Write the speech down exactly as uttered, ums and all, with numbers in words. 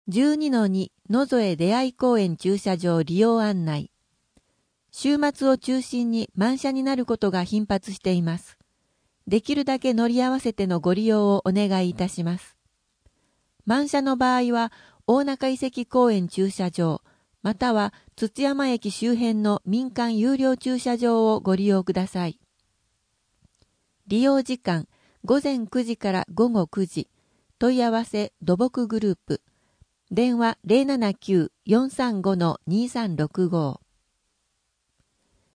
じゅうにのに 野添出会い公園駐車場利用案内。週末を中心に満車になることが頻発しています。できるだけ乗り合わせてのご利用をお願いいたします。満車の場合は、大中遺跡公園駐車場、または土山駅周辺の民間有料駐車場をご利用ください。利用時間、ごぜんくじからごごくじ。問い合わせ土木グループ。電話 ゼロななきゅう よんさんご にさんろくご。